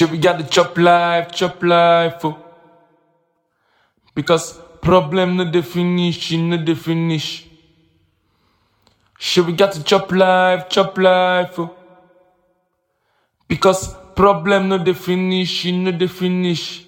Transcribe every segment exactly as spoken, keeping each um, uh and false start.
Shit, we got to chop life, chop life, oh. Because problem no dey finish, no dey finish. Shit, we got to chop life, chop life, oh. Because problem no dey finish, no dey finish.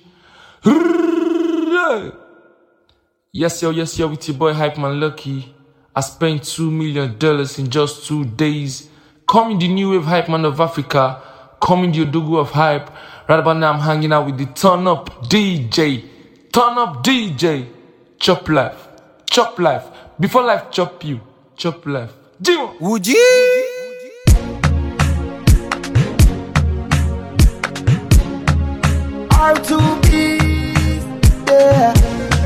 Yes, yo, yes, yo, with your boy Hype Man Lucky. I spent two million dollars in just two days. Coming the new wave Hype Man of Africa. Coming the Odogu of Hype. Right about now, I'm hanging out with the Turn Up D J. Turn Up D J. Chop life. Chop life. Before life chop you. Chop life. Dio. Would you? R two B. Yeah.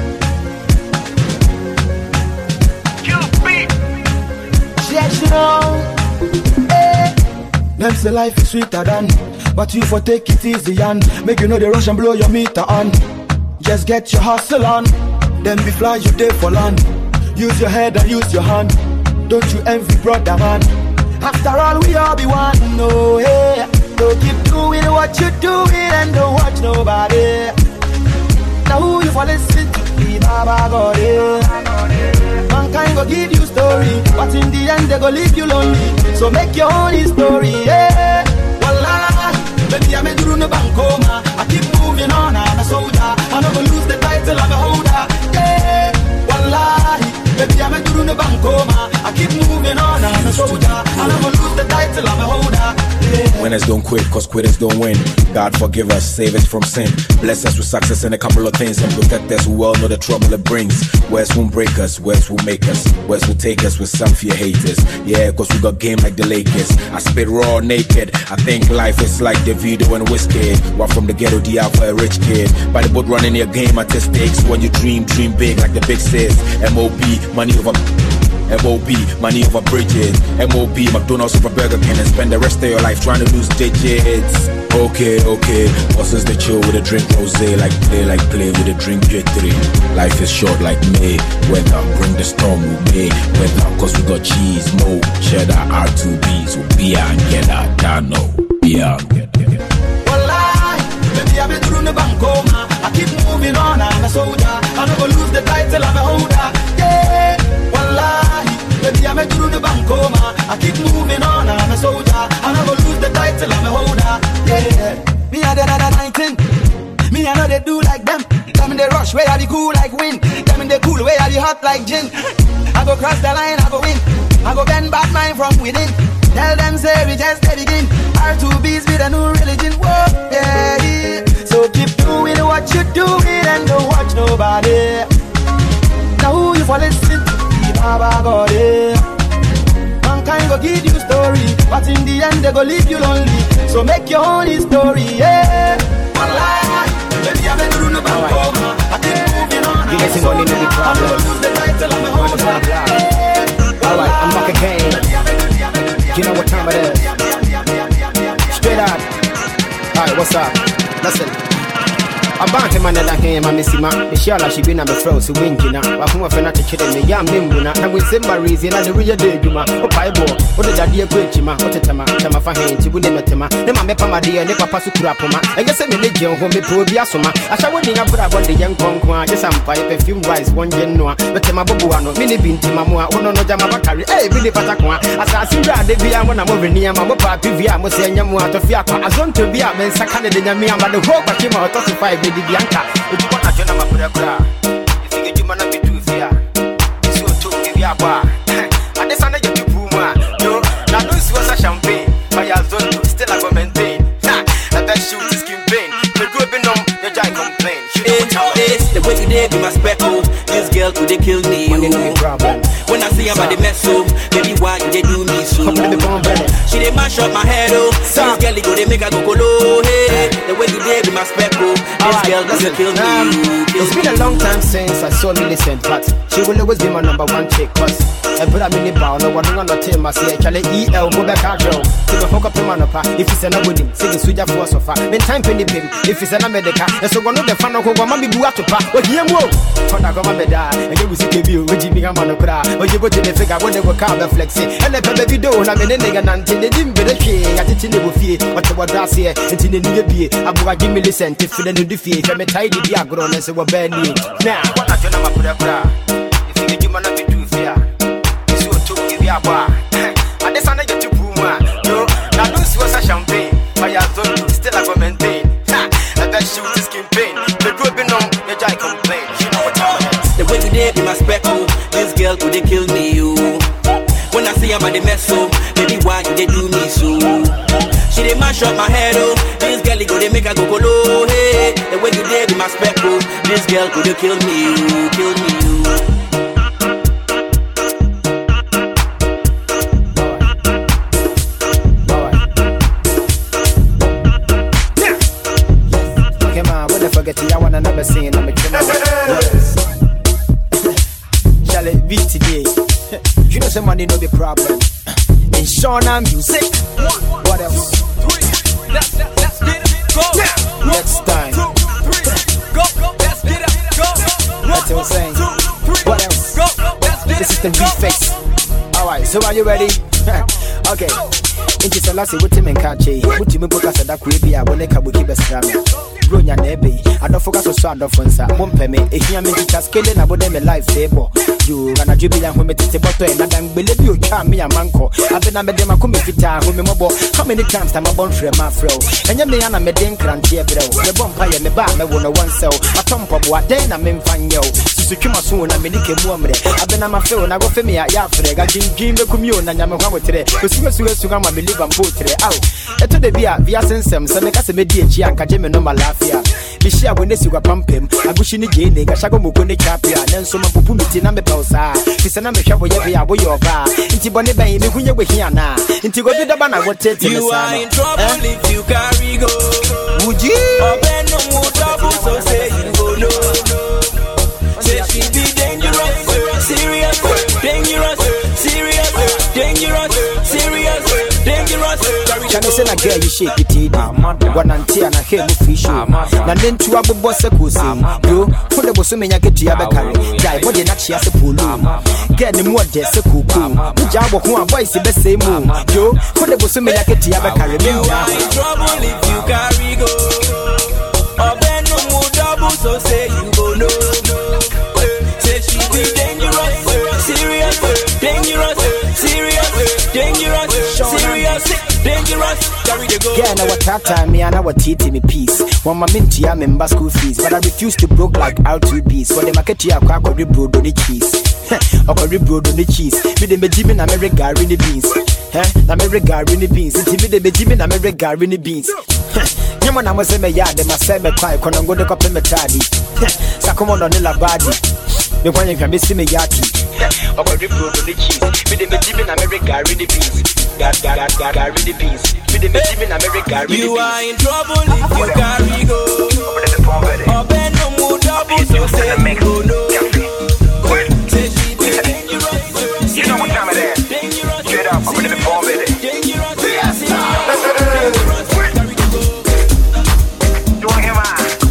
Yes, you know. Hey. Them say life is sweeter than, but you for take it easy and make you know the rush and blow your meter on. Just get your hustle on, then be fly you day for land. Use your head and use your hand. Don't you envy brother man? After all we all be one. No, hey. Don't keep doing what you doing and don't watch nobody. Now who you for listen to? Be Baba God, yeah. Mankind go give you story, but in the end they go leave you lonely. So make your own story, yeah. Wallah, baby I'm a duru no bankoma. I keep moving on, I'm a soldier. I never lose the title, I'm a holder, yeah. Wallah, baby I'm a duru no bankoma. I keep moving on, I'm a soldier. I never lose the title, I'm a holder, yeah. Winners don't quit, cause quitters don't win. God forgive us, save us from sin. Bless us with success and a couple of things, and protect us who well know the trouble it brings. Words won't break us, words will make us. Words will take us with some fear haters. Yeah, cause we got game like the Lakers. I spit raw naked. I think life is like the video and whiskey. While from the ghetto D R for a rich kid. By the boat running your game at the stakes. When you dream, dream big like the big sis. M O B, money over M O B, money over bridges. M O B, McDonald's over Burger King. And spend the rest of your life trying to lose digits. Okay, okay, bosses they chill with a drink rosé. Like play, like play with a drink J three. Life is short like May. Weather, bring the storm with me. Weather, cause we got cheese, mo, cheddar, R two B. So beer and get that, Dano. Beer and get that. Wallah, baby I'm a duru no bankoma. I keep moving on, I'm a soldier. I never lose the title, I'm a holder, yeah. Wallah, baby I'm a duru no bankoma. I keep moving on, I'm a soldier. I never lose the title, I'm a holder, yeah. Me a dead at nineteen. Me I know they do like them. Them in the rush where I be cool like wind. Them in the cool where I be hot like gin. I go cross the line, I go win. I go bend bad mind from within. Tell them say we just the begin. R two B's with a new religion. Whoa, yeah. So keep doing what you doing and don't watch nobody. Now who you for listen to? Be Baba God, yeah. Mankind go give you story, but in the end they go leave you lonely. So make your own story, yeah. Wallah, baby I'm a duru no bankoma. I keep moving on. You getting money, no big problem. Alright, I'm back again. You know what time it is. Straight up. Alright, what's up? Listen. I bought him another game, I miss him. Michelle, she been on the froze, so winking. I come off and I check it in the yam bimbuna. And we send my reason, and the real day, you ma. Oh, Bible, what did I dear great, Jima? What a tema, Tama for him, you wouldn't met him. Then my mepama dear, never pass to Kurapoma. And guess I'm a legion who may prove Yasoma. I shall win up for about the young conqueror. Just some five perfume rice, one genoa. But Tema Bobuano, mini bin Timamua, one no Jamabakari, eh, Billy Patakwa. As I see that they be a one I'm over near my papa, Pivia, Mosiamu, to Fiaka, as on to be a man, Sakana de Yamia, but the hope I came out of five. Lady Bianca, but you want to join my brother. You think you might not be too fair. It's your two give you a bar. And this under your puma. No, now this was a champagne. By your zone, still I go maintain. A best shoot is campaign. The group in them, your giant complain. It's the way you did be my speckle. This girl could they kill me. When I see about the mess up, baby, why you they do me so? She they mash up my head, oh. This girl go they make her go colo. Hey, the way you did be my my speckle. This Alright, girl doesn't kill me. um, Kill It's been a long time since I saw Millicent, but she will always be my number one chick. Cause I put a mini bow, no one on the team. I say, Charlie E L, go back out, girl. To the hook up the man up, if it's an wedding, say the Suja for so far. Then time penny pim, if it's an America, and so one of the fan of Mamma be to pa. What you know? For the government, and you will see the view, which you become on the crowd, or you go to the figure when they were car flexing. And the baby do, and I'm in a nigga until they didn't be the key. I didn't know fear, what about that here, until they need to be. I'm going to give me listen, if you didn't defeat, I'm a tidy diagram, and so we're bad. Now, what I tell them about that, if you get you man up to do fear, it's so to give you a bar. And this one I get to Puma, yo, now don't see what's a champagne, but you don't still have to maintain. And that shoot is skin pain, the group be known, the guy complain, you know what I'm the way you did be my speckle. This girl could they kill me, you. When I see her by the mess, so baby, why you they do me so? She they mash up my head, oh. This girl go they make her go go low, hey. The way you did be my speckle. This girl could they kill me, you, kill me, you. okay, man, when I forget you, I want another scene, I'm a killer. Shall it be today? You know, some money no be problem. In Shauna music, what else? Next time. That's what I'm saying. What else? This is the refix. Alright, so are you ready? Okay. Inti salasi wuti menkache wuti mboka sada kuibia boneka buki besrame bronya nebe adofoka so so adofonsa mompeme ehia me teacher skele na bode me life table you gana jubi ya home tete boto e na dan gbele bi o twa me amanko abena me de makome fita home mobo how many times am abon frɛ ma frɛ enye me ya na me den krante e brɛ me bompa ye me ba me wo no one cell atompo bo aden na me mfanyɛ o susutwuma so na me dike mu amre abena ma frɛ na go fe me ya ya frɛ ga jingin me kumi o na nyame hwa wotere osuga suga suga ma me live am potre aw eto de bia via sensem se me ka se me di echi anka je me no malafia bi shia bo nesi kwa pampem agushi ni je ne ga shago moko ne chapia na nso ma popu miti na me pausa fi se na me hwa bo ye bia bo ye oba nti bone ban me hunye gbe hia na nti go bi da ba na go tete me sa you are in trouble eh? If you carry go would you open no more trouble so say you go no say she be dangerous serious dangerous serious dangerous serious dangerous. Can I say na girl you shake it one anti and a hair no fish na nentu abobo se kusi yo for the boso menya ketu ya bekare guy body na chia se polo girl ni mo de se kuku uja abo ho boy se be say mu yo for the boso menya ketu ya bekare me you are in trouble if you carry go oben no mo double so say you go no say she be dangerous serious dangerous serious dangerous serious dangerous carry the go yeah, now what time me and our titi me peace. One my minty I member school fees, but I refuse to broke like R two B's. For the market here, I could rebroad on the cheese. I could rebroad on the cheese. Me the Benjamin America in the beans. Eh? America in the beans. It's me the Benjamin America in the beans. Yaman I must say me yard, them I say me cry, when I'm going to copy me taddy. Sakomon on the labadi. The one you can miss me yaki. I could rebroad on the cheese. Me the Benjamin America in the beans. God, God, God, God, God, read the peace. With the Benjamin America, read the peace. You are in trouble if you carry go. Open no more double, so say you go no. Say she be dangerous. You know what time it is. Straight up, I'm in the phone with it. Dangerous. You want to hear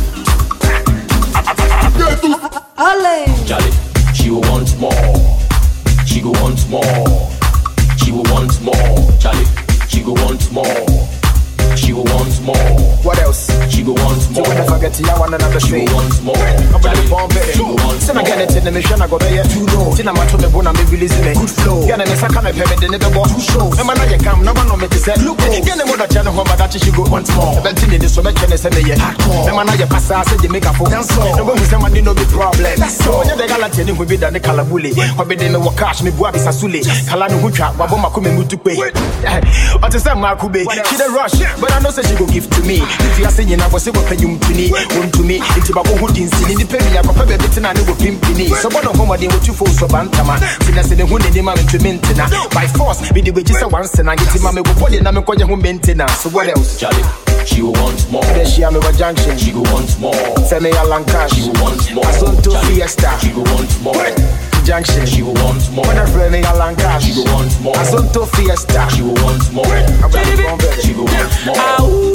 mine? Charlie, she will want more. She will want more. She will want more, Charlie. She will want more. She will want more. What else? She will want more. So when I forget you, I want another She street. will want more. I'm Charlie. ready for it. She will want Then I more. get it in the mission, I go there. Too low. Then I'm out to the bone, I'm releasing it. Good flow. Yeah, then it's a kind of payment, then never walk. Two shows. And man, I come, no one know me to say. Look, get them with a channel home, but that she go once more. But in this, so much can I say, yeah. And man, I pass, I said, you make a phone. That's all. No one will say, man, no big problem. That's all. When you're the galatini who be done the calabuli, or be them a cash, me boy, Sasuli, Kalanu Hucha, Waboma Kume Mutupe. But it's a Makube. She the rush, but I know that she go give to me. If you are saying I was able to pay you to me, one to me, into my own hoodie, in the penny, I go pay everything I know with pimpini. So one of whom I did with two folks of Bantama. Finesse the wound in the man to maintenance. By force, be the wages once and I get him, I'm a body and I'm going to maintenance. So what else? Charlie, she will want more. She she am a junction. She go want more. Send me a long cash. She go want more. Asunto Fiesta. She go want more. Junction. She go want more. When I friend me a long cash. She go want more. Asunto Fiesta. She go want more. She go want more. Ow,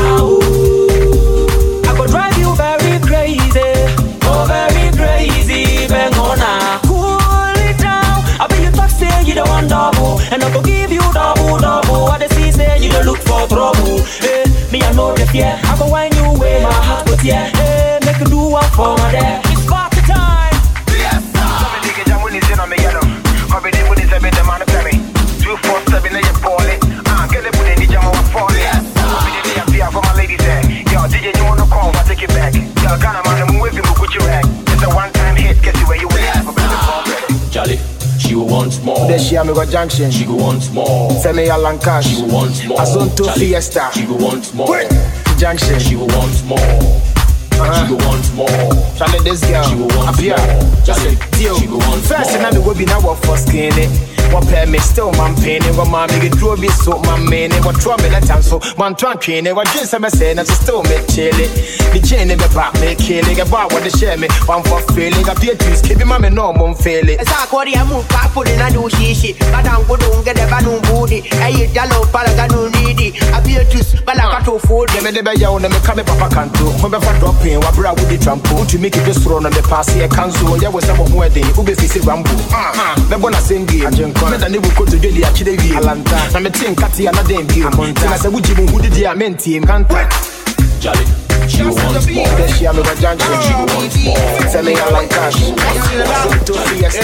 ow. I go drive you very crazy. Oh, very crazy. Bang on now. Cool it down. I bet you talk say you don't want double. And I go give you double, double. What the see say you don't look for trouble. Hey, me I know the fear. I go wind you away my heart with yeah. Hey, make you do one for my dad. It's party time. Yes, sir. Some nigga jam when he's in on me yellow. Every day when he's having the man of me. Two four seven and you ball it. Ah, get it when they jam on fall it. Yes, sir. Every day I feel for my ladies there. Yo, D J, you wanna call? I take it back. Yo, Ghana man, I'm with you, with your rag. It's a one-time hit, get you where you at. Charlie, she will want more. Then she am a junction. She go want more. Send me a long cash. She will want more. Asunto Charlie, Fiesta. She go want more. Junction. She will want more. Uh-huh. She go want more. Charlie, this girl. She go want Appear. more. Charlie, Deal. she go want First, more. and I'm be now for skinny. What pay me still man pain it. What mommy get drove it so man main it. What trouble that time so man trying train it. What jeans I'm saying that still me chilly. The chain in the back me killing. A bar what the share me. One for feeling. I pay to keep my man no mum failing. It's a quarry I move back for the nadu shishi. But I'm good on get a banu booty. I eat yellow palagano needy. I pay to balakato food. Them in the bay on them come papa can't do. When I drop in what bra with the trampo to make it just run on the pass here cancel. Yeah was some more day. Ube fisi rambo. Ah, the bona sing game. Me da ne bu ko to dweli a kire wie alanta na me tin kate ya na dem bi amonta na se wuji bu hudi dia menti kanta Charlie, she will want more. the she am a junction She will want more. send me a long cash to Fiesta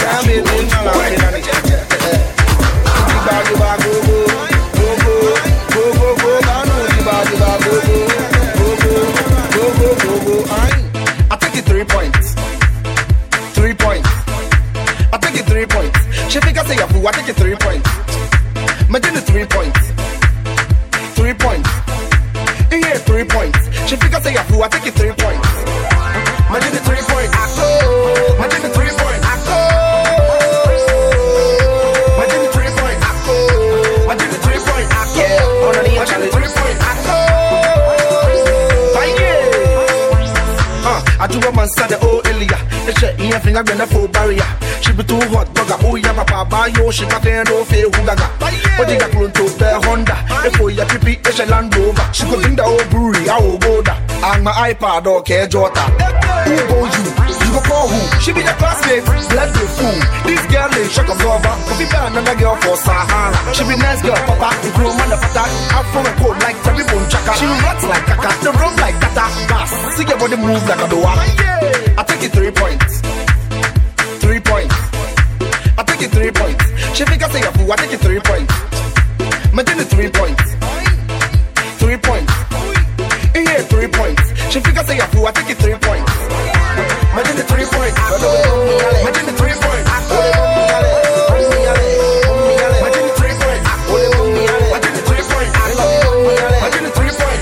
I take it three points. Three points. I take it three points. She think I say a fool, I take it three points. Imagine the three points. Three points. Yeah, three points. She think I say a fool, I take it three points. Imagine the three points. Imagine the three points. Imagine the three points. Imagine the three points. Yeah, imagine the three points. I do a man said the old Elia. The shit in your finger when a full barrier. She be too hot, bugger. Oh, yeah, my papa, yo, she got there no fail who gaga. But they got clone to the Honda. If you pipi, it's a Land Rover. She could bring the old brewery, I will go there. And my iPad, okay, Jota. Who go you? You go call who? She be the classmate, bless the fool. This girl is shock absorber. Could be better another girl for Sahara. She be nice girl, papa, the groom man of attack. Out from a cold like Terry Bone Chaka. She rats like Kaka, the room like Kata. Gas, see your body move like a doa. I take it three points. Three points. I take it three points. She think I say a fool, I take it three points. Imagine the three points. Three points. Yeah, three points. She think I say a fool, I take it three points. Imagine the three points. Imagine the three points. Imagine the three points. Imagine the three points. Imagine the three points.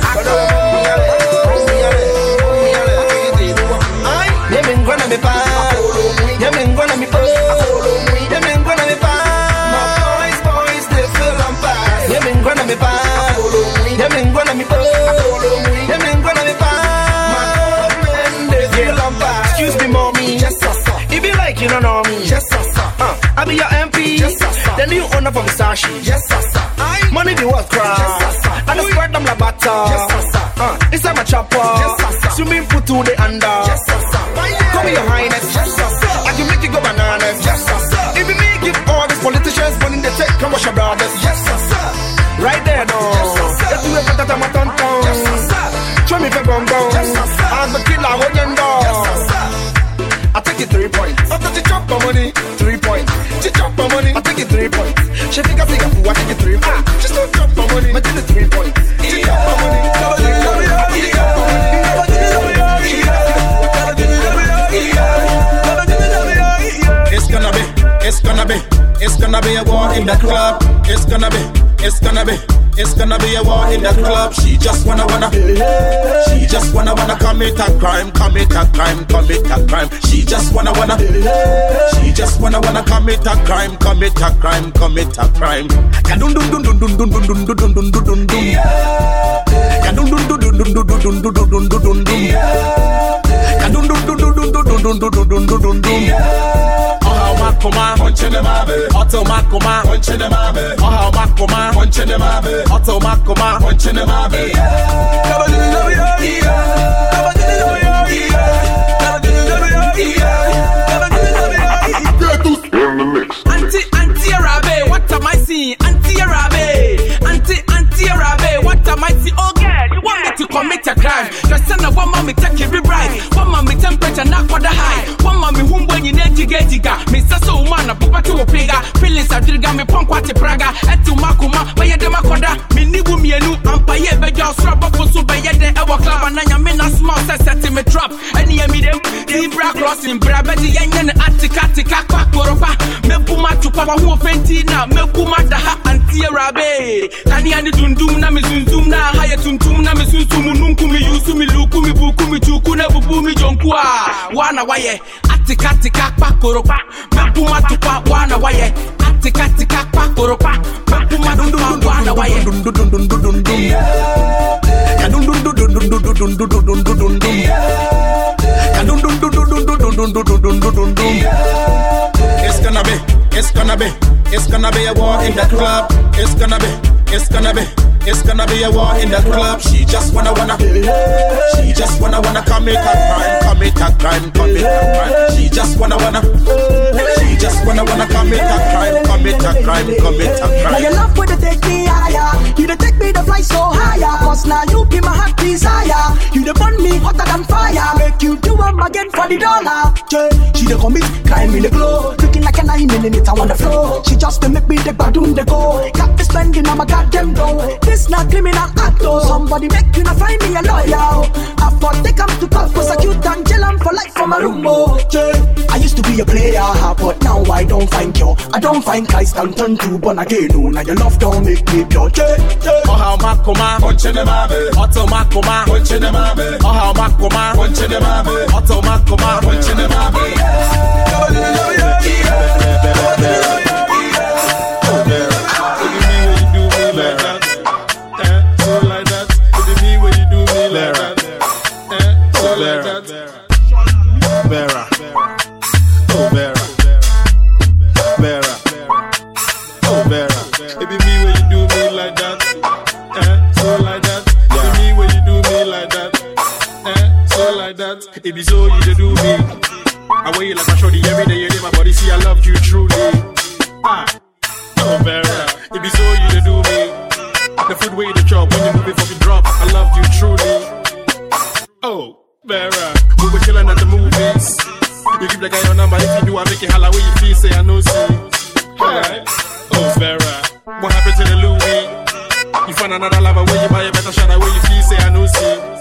Yeah, me gonna be bad. Yeah, me gonna be bad. Yeah, me gonna be bad. My boys, boys, they feel I'm bad. Yeah, me gonna be bad. Yeah, me gonna be bad. Yeah, me gonna be bad. My men, they feel I'm bad. Excuse me, mommy. Yes, sir. If you like, you don't know me. Yes, sir. Uh, I be your M P. Yes, sir. The new owner for Versace. Yes, sir. Money be what crowd. Yes, sir. And the spread them like butter. Yes, sir. Uh, inside my chopper. Yes, sir. Swimming pool to the under. Yes, sir. Come your highness. Yes, sir. I can make you go bananas. Yes, sir. If you make it all these politicians money they take, come wash your brothers. Yes, sir. Right there, no. Yes, sir. Let's do it for that I'm a tonton. Yes, sir. Show me for bongo. Yes, sir. I'm the killer, what you know. Yes, sir. I take it three points. After the chop my money, three points. She chop my money, I take it three points. She think I think I fool, I take it three points. She still chop my money, I take it three points. She chop my money, three points. She chop my money, she chop my money. It's gonna be, it's gonna be, it's gonna be a war in the club. It's gonna be, it's gonna be, it's gonna be a war in the club. She just wanna wanna, she just wanna wanna commit a crime, commit a crime, commit a crime. She just wanna wanna, she just wanna wanna commit a crime, commit a crime, commit a crime. Kadun dun dun dun dun dun dun dun dun dun dun dun dun. Kadun dun dun dun dun dun dun dun dun dun dun dun dun. Kadun dun dun dun dun dun dun dun dun dun dun dun. Oh Makoma, punching them abe. Otto Makoma, punching them abe. Oh Makoma, punching them abe. Otto Makoma, punching them abe. Come on, love you, yeah. Come on, love you, yeah. Come on, love you, yeah. Come on, love you, yeah. You're in the mix. Auntie, Auntie Arabe, what am I seeing? Auntie Arabe, Auntie, Auntie Arabe, what am I seeing? Oh girl, you want me to commit a crime? Just send a one mommy take every bright. One mommy temperature not for the high. One mommy whom when you need to get it. Mister So man, a papa to a pega. Feelings are trigger me punk what praga. Et to Makuma, by a demacoda. Me nibu me a new umpire, but you're strap up for so by a day our club and I am in a small set me trap. And you meet them, Libra crossing, Brabati, and Attica, Tika, Quakoropa. Mepuma to Papa who Fentina, Mepuma the ha and Tiarabe. Taniani Tundum Namizum na higher Tuntum Namizumunum Kumi Yusumi Lukumi Bukumi Chukuna Bumi Jonkua. Wana waye, Attica, Tika, Quakoropa. Mepuma to Pa, Wana waye, Attica, Tika, Quakoropa. Mepuma Dundu, Wana waye, Dundu, Dundu, Dundu, It's gonna be, it's gonna be, it's gonna be a war in the club. It's gonna be, it's gonna be, it's gonna be a war in the club. She just wanna wanna, she just wanna wanna commit a crime, commit a crime, commit a crime. She just wanna wanna, she just wanna wanna commit a crime, commit a crime, commit a crime. Now your love would take me higher, you the take me the fly so higher. Cause now you be my heart desire, you the burn me hotter than fire. Make you do them again for the dollar. She the commit crime in the glow, looking like a nine millimeter on the floor. She just to make me the badoon the go. Got me spending on my goddamn dough. This not criminal act though. Somebody make you not find me a lawyer. I thought they come to court, prosecute and jail them for life for my room. Oh, I used to be a player, but now I don't find you. I don't find Christ and turn to born again. Oh, now your love don't make me pure. Oh how Makoma, punching them abe. Otto Makoma, punching them abe. Oh how Makoma, punching them abe. Otto Makoma, punching them abe. It be so you to do me. I wear you like a shorty every day. You my body see I love you truly. Ah, oh Vera. It be so you to do me. The food way you the chop when you move it for me drop. I love you truly. Oh Vera, we were chilling at the movies. You give the guy your number if you do I make it holla where you feel say I know see. Alright. Oh Vera, what happened to the Louis? You find another lover where you buy a better shot where you feel say I know see.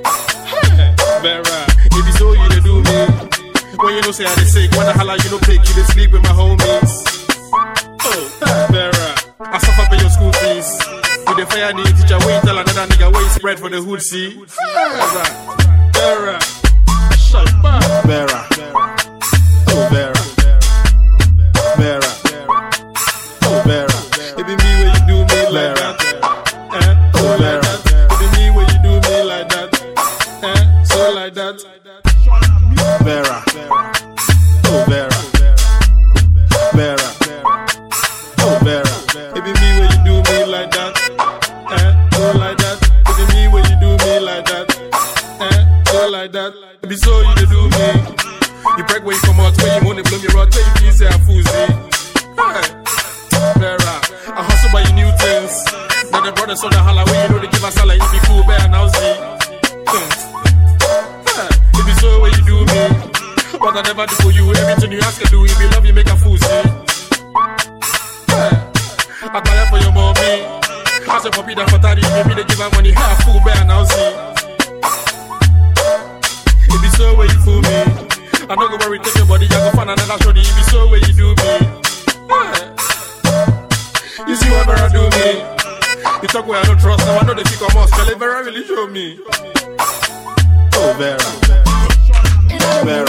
Vera, if it's all you to do me. When you know say I dey sick, when I holla you no pick, you dey sleep with my homies. Oh, Vera, I suffer for your school fees. You dey fire the teacher, wait tell another nigga where you spread for the hood see. Vera, Vera, shut up, Vera. Oh Vera, Vera, oh Vera, it be me where you do me like that. Eh? Oh Vera, it be me where you do me like that. Eh? So like that. Vera, oh Vera, Vera, oh Vera, it be me where you do me like that. Eh? So like that. It be me where you do me like that. Eh? So like that. It be so you to do me. You break where you come out, where you want to blow me rod, where you feel say I'm foozy. Hey, Vera, I hustle by your new things. Now the brothers on the holla where you know they give a salad, you be cool, bear now see. Hey, it be so where you do me. What I never do for you, everything you ask I do, if you love you make a fool see. Hey, I buy for your mommy. I say puppy that for thirty, maybe they give her money, half fool, bear now see. It be so where you fool me. I don't go worry, take your body, I go find another shorty. It be so where you do me. Yeah. You see what Vera do me? You talk where I don't trust, now I know they think I'm us. Tell Vera really show me. Oh, Vera. Vera.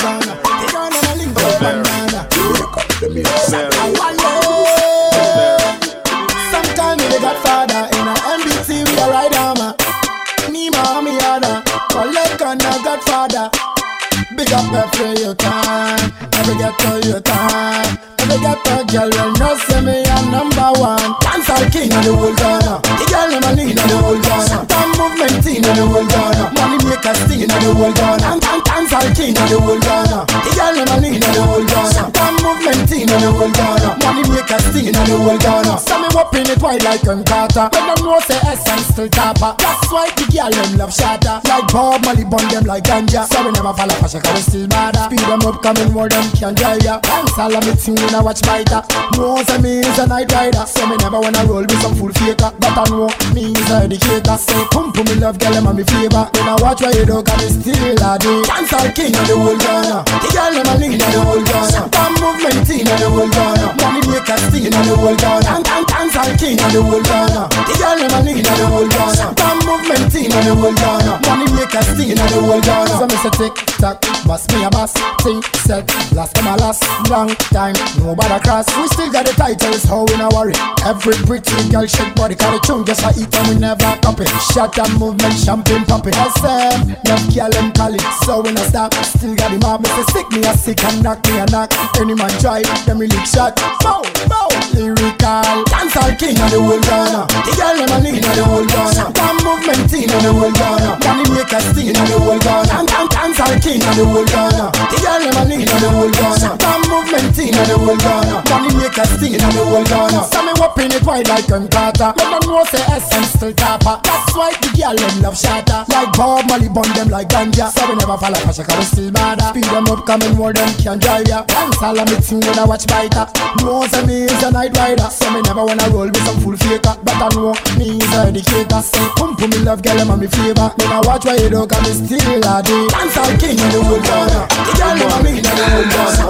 Sometimes we the Godfather in a M B T we a ride armor. Me mommy other, collect on a Godfather. Big up every your time, every get to your time. Every get to girl will not say me a number one. Dancehall king of the whole Ghana. The girl them a lean of the whole Ghana. Time movement in of the whole Ghana. Money make a sting of the whole Ghana. And dancehall king of the whole Ghana. The girl them a lean of the whole Ghana. Time movement in of the whole Ghana. Money make a sting of the whole Ghana. So me whopping it wide like a Carter. When them know say essence still tapper. That's why the girl them love shatter. Like Bob Marley bun them like ganja. So we never fall off a shaka we still bad. Speed them up coming more them can drive ya. Dancehall a me ting when I watch fighter. Know say me is a night rider. So me never wanna roll with some full faker. But I know me is a educator. Say pump me love girl them a me favor. When I watch where you do cause me still a day. Dancehall king of the whole Ghana. The girl them a lean of the whole Ghana. Time movement in of the whole Ghana. Money make a sting of the whole Ghana. And, and dancehall king of the whole Ghana. The girl them a lean of the whole Ghana. Time movement in of the whole Ghana. Money make a sting of the whole Ghana. So me say tick tock, boss me a boss. Think set, last time a last. Long time, nobody cross. We still got the titles, how we no worry. Every pretty girl shake body, cause the tune just like eat and we never copy. Shut up movement, champagne poppy. S M, love girl and call it. So we no stop, still got the mob. Me say sick me a sick and knock me a knock. Any man try, them really shot. Bow, bow, lyrical. Dancehall king of the whole Ghana. The girl them a lean of the whole Ghana. Damn movement in of the whole Ghana. Money make a sting of the whole Ghana. And dancehall king of the whole Ghana. The girl them a lean of the whole Ghana. Damn movement in of the whole Ghana. Money make a sting of the whole Ghana. So me whopping it wide like a Carter. Let them know say essence still tapper. That's why the girl them love shatter. Like Bob Marley bun them like ganja. So we never fall off a shaka we still bad. Speed them up coming more them can drive ya. Dancehall a me ting when I watch fighter. Know say me is a night rider. So me never wanna roll with some full faker. But I know me is a educator. Say pump me love girl them a me favor. When I watch where you do cause me still a day. Dancehall king of the whole Ghana. The girl them a lean of the whole Ghana.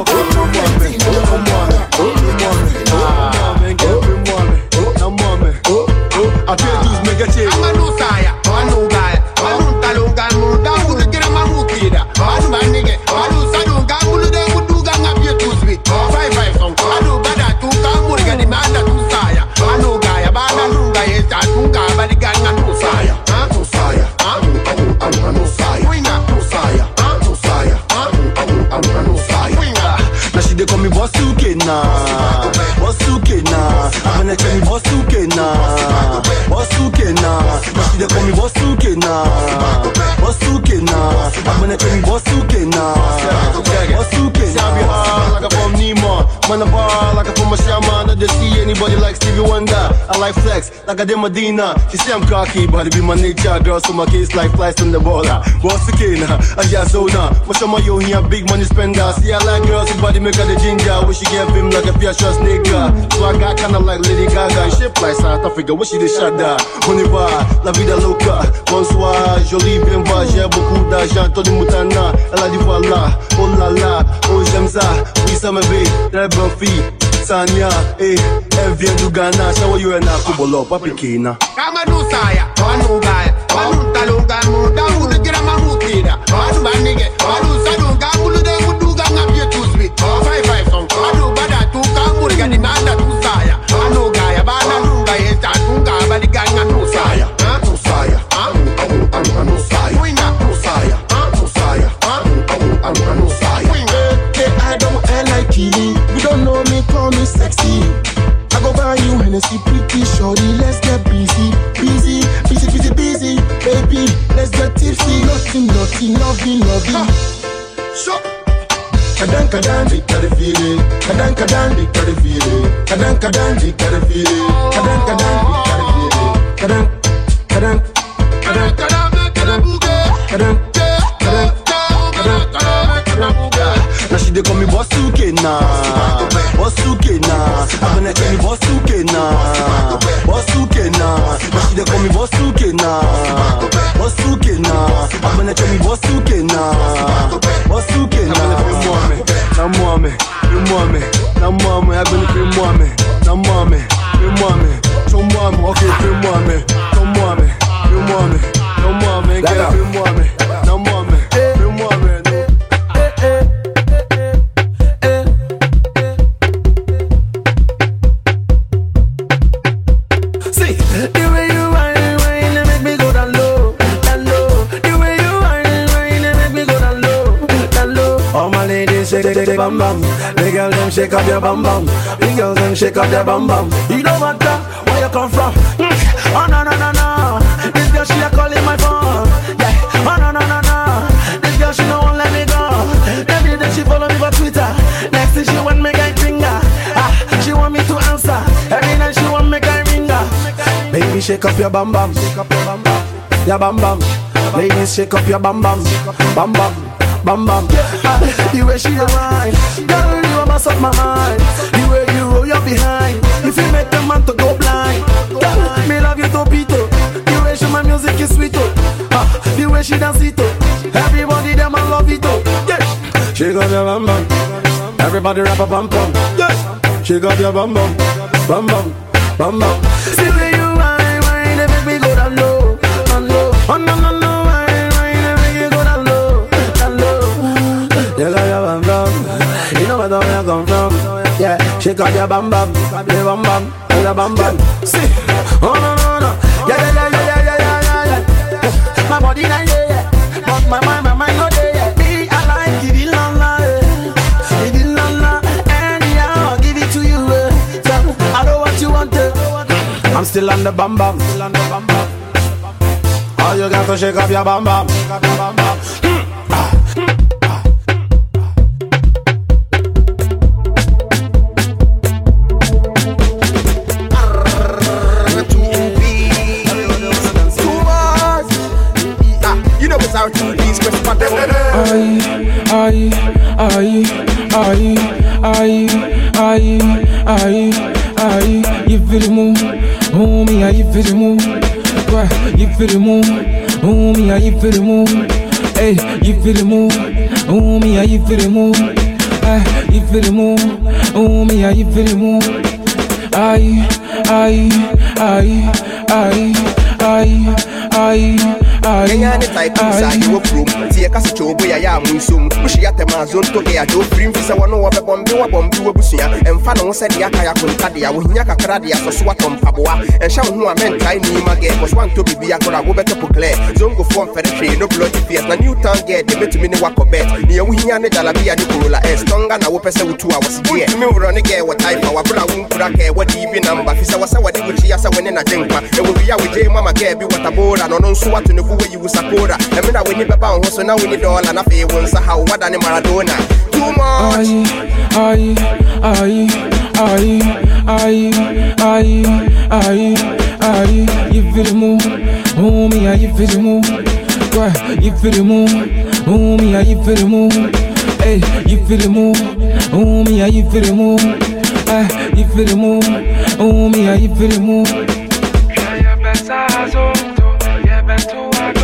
I tell you, make a change. I'm a new sire, I'm a new guy. I'm a new talunga, I'm a new guy. I'm a new kid. I'm a new nigga. I'm a new salunga. I'm a new day. I'm a new gang. I'm a new sweet. Five five song. I'm a new bada two. I'm a new guy. I'm a new sire. I'm a new guy. I'm a new guy. I'm a new guy. I'm a new gang. I'm a new sire. I'm a new sire. I'm a new sire. Winner. New sire. I'm a new sire. I'm a new sire. Winner. Now she dey call me boss suke na, boss suke na. I'm gonna tell me boss suke na, boss suke na. Now she dey call me boss suke na, boss suke na. I'm gonna tell me boss suke na, boss suke na. I be hard like a from Nemo, man a bar like a from a shaman. I just see anybody like Stevie Wonder. I like flex like a de Medina. She say I'm cocky, but it be my nature. Girl, so my case like flies from the baller. Boss suke na, I just so na. My show my yo he a big money spender. See I like girls who body make her the ginger. Wish she gave him like a fierce nigga. So I got kinda like Lady Gaga. Ship like South Africa, wish she did shut down. On y va, la vida loca. Bonsoir, jolie, bien va. J'ai beaucoup d'argent, tout le moutana. Elle a dit voilà, oh la la, oh j'aime ça. Oui, ça me fait, très bonne fille. Sanya, eh, elle vient du Ghana. Ça va you and I, Kubolo, Papi Kina. I'm a new sire, I'm a new guy. I'm a new talunga, I'm a new guy. I'm a new kid. I'm a new nigga. I'm a new salunga. I'm a new day. I'm a new gang. I'm a new sweet. Five five song. I'm a new bada two. I'm a new guy. I'm a new sire. I'm a new guy. I'm a new guy. I'm a new guy. I'm a new gang. I'm a new sire. I'm a new sire. I'm a new sire. Winner. New sire. I'm a new sire. I'm a new sire. Hey, I don't L I K E. You don't know me, call me sexy. I go buy you Hennessy, pretty shorty. Let's get busy, busy, busy, busy, busy, baby. Let's get tipsy, nothing, nothing, loving, loving. Sure. Kadan kadan, big got the feeling. Kadan kadan, big got the feeling. Kadan kadan, big got the feeling. Kadan kadan, big got the feeling. Kadan, kadan, kadan, kadan, kadan, kadan, kadan, kadan. Now she dey call me boss suke na, boss suke na. I'm gonna tell me boss suke na, boss suke na. Now she dey call me boss suke na, boss suke na. I'm gonna tell me boss suke na, boss suke na. Na mame, na mame, na mame. I'm gonna be mame, na mame, na mame. So mame, okay, be mame, so mame, be mame, no mame, get be mame, na mame. shake it, it, bam bam. The girl them shake up your bam bam. The girls them shake up their bam bam. You don't matter where you come from. Oh no no no no. This girl she a calling my phone. Yeah. Oh no no no no. This girl she no won't let me go. Every day she follow me for Twitter. Next thing she want me guy finger. Ah, she want me to answer. Every night she want me guy ringer. Baby shake up your bam bam. Shake up your bam bam. Yeah bam bam. Ladies shake up your bam bam. Bam bam. Bam bam. Ah, the way she a whine, girl you a mess up my mind. The way you roll your behind, if you make a man to go blind. Girl, me love you topito. The way she my music is sweet oh. Ah, the way she dance it oh. Everybody them I love it oh. Yeah. She got your bam bam. Everybody rap a bam bam. Yeah. She got your bam bam. Bam bam. Bam bam. See where you whine, whine, they make me go down low, down low. Oh no no no. You know where I come from. Yeah, shake up your bam bam, your bam bam, your bam bam. See, oh no no no, yeah yeah yeah yeah yeah yeah yeah yeah. My body not yeah yeah, but my mind, my mind not there yeah. Me I like it, la la, it la la, and yeah I'll give it to you. So I know what you want to. I'm still on the bam bam, still on the bam bam. All you got to shake up your bam bam, shake up your bam bam. Aïe, aïe, aïe, aïe, aïe, aïe, aïe, you feel the move, oh me, you feel the move, ouais, you feel the move, oh me, you feel the move, hey, you feel the move, oh me, you feel the move, hey, you feel the move, oh me, you feel the move, aïe, aïe, aïe, aïe, aïe, aïe. Kenya ni type sa iwo from tie ka se chobo ya ya munsum mushi atema zone to ya do free fisa wono wo be bombi wo bombi wo busua emfa no se dia kaya konta dia wo hinya kakra dia so so atom paboa enhya ho a men try ni mage cause want to be bia kora wo beto clear zongo form fere hwe no blood fierce na new town get de betumi ni wakobet ni ye wo hinya ne dala bia ni korola s tonga na wo pese wutu a wose die me wo ne ge wo type wa bra wo nkura ke wo di bi number fisa wasa wade wuchi ya sa wene na jenkwa e wo bia wo je mama ge bi watabora no no nso wato ne where you Sakura, and when I win it about so now we need all and I feel once how what than Maradona. Too much. Aye, aye, aye, aye, aye, aye, aye, you feel the move, oh me, you feel the move, ouais, you feel the move, oh me, you feel the move, hey, you feel the move, oh me, you feel the move, hey, you feel the move, oh me, you feel the move. Yeah, yeah, better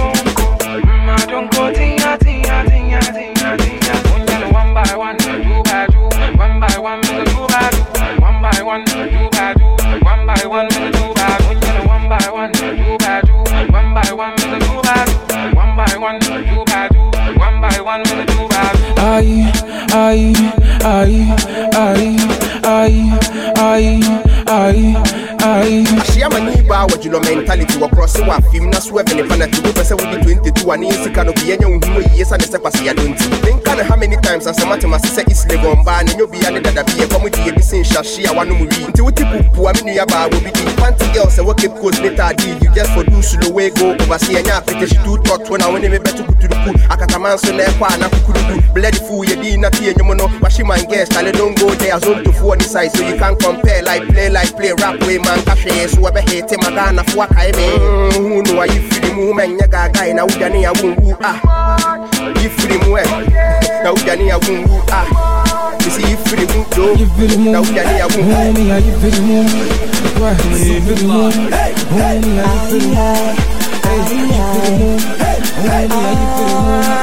I don't go tinga tinga tinga tinga tinga. One by one, two by two. One by one, two by two. One by one, two by two. One by one, two by two. One by one, two by two. One by one, two by two. One by one, two by two. One by one, two by two. Aye, aye, aye, aye, aye, aye, aye. Aye. She am a niba what you know mentality across the war film na swerve ne pana to pesa with twenty-two and in sika no be enya unhumo yes and step as ya don't think can how many times as matter say is legon ba ne obi ane dada be comedy e bi sin shashi a wanu mu wi nti wuti pupu a me nua ba wo bi di panty girl say work close later di you just for do slow way go over see enya application too talk when I when me better kuturuku akataman so na kwa na kukuruku bloody fool ye di na tie nyomo no washi man guest ale don't go there zone to four on the side so you can't compare like play like play rap way man kashe so we be hate magana fo kai me hu no ayi firi mu menya gaga na udane ya wungu ah ifiri mu e na udane ya wungu ah isi ifiri mu do na udane ya wungu homie ya ifiri mu wa ifiri mu homie ya ifiri mu hey ifiri mu homie ya ifiri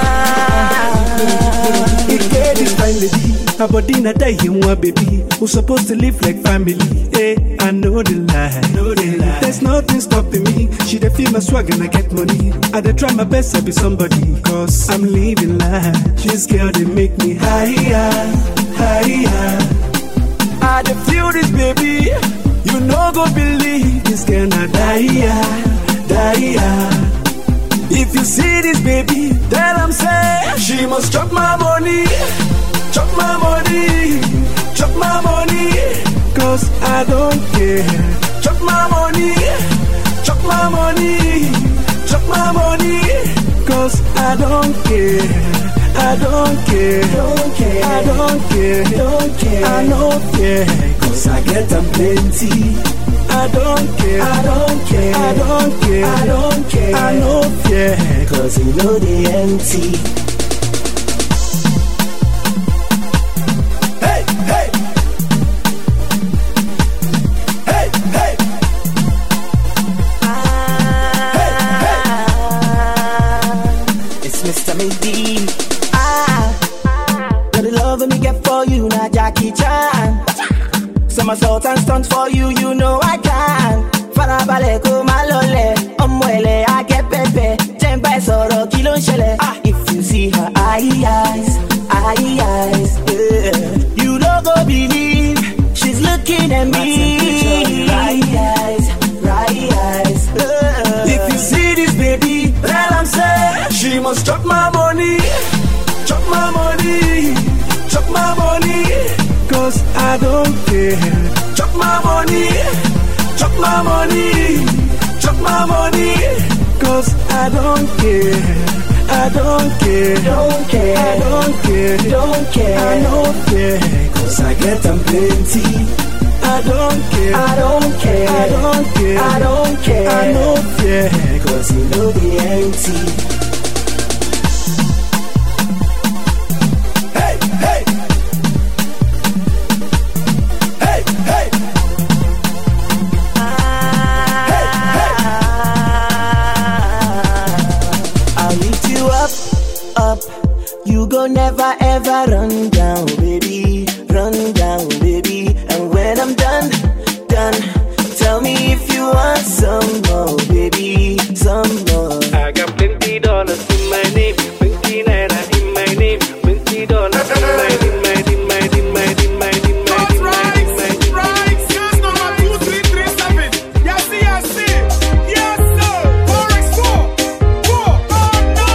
mu it get this fine lady her body na die him one baby who's supposed to live like family. Hey, I know the lie. Know the lie. There's nothing stopping me. She dey feel my swag and I get money. I dey try my best to be somebody, cause I'm living life. This girl they make me higher, higher. I dey feel this baby. You no go believe this girl na die, die. If you see this baby, tell I'm say she must chop my money. Chop my Cause I don't care, I don't care, don't care. I don't care, don't care. I don't care, cause I get them plenty. I don't care, I don't care, I don't care, I don't care. I don't care, cause you know they empty. Hey, hey, hey, hey. Mister Maybe, ah, the love me get for you, now Jackie Chan. Somersault and stunt for you, you know I can. Farabale ko malole, omwele I get pepe. Tempa soro kilo shele. Ah, if you see her eyes, eyes, yeah. You don't go believe she's looking at me. Right eyes, right eyes. Yeah. If you see this baby, well I'm saying she must chop my money, chop my money, chop my money. Cause I don't care. Chop my money, chop my money, chop my money. Cause I don't care, I don't care, don't care, I don't care, don't care. I don't care. Cause I get them plenty. I don't care, I don't care, I don't care, I don't care. I don't care. Cause you know they empty. Never ever run down, baby, run down, baby. And when I'm done, done, tell me if you want some more, baby, some more. I got plenty dollars in my name, plenty naira in my name, plenty dollars in my in my in my in my in my in my in my in my. Right, yes, number two, three, three, seven. Yes, yes, yes, sir. Four x four, four. Oh no!